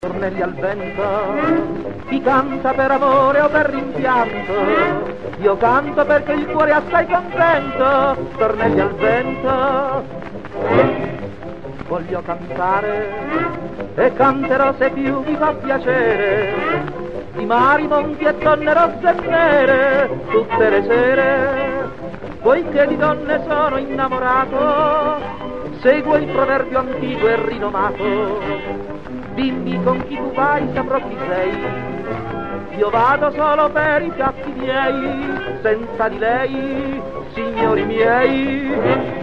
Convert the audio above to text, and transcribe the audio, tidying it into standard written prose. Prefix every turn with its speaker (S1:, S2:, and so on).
S1: Tornelli al vento, chi canta per amore o per rimpianto, io canto perché il cuore è assai contento. Tornelli al vento, voglio cantare e canterò se più mi fa piacere, di mari, monti e donne rosse e nere, tutte le sere, poiché di donne sono innamorato, seguo il proverbio antico e rinomato. Dimmi con chi tu vai, saprò chi sei, io vado solo per i fatti miei, senza di lei, signori miei.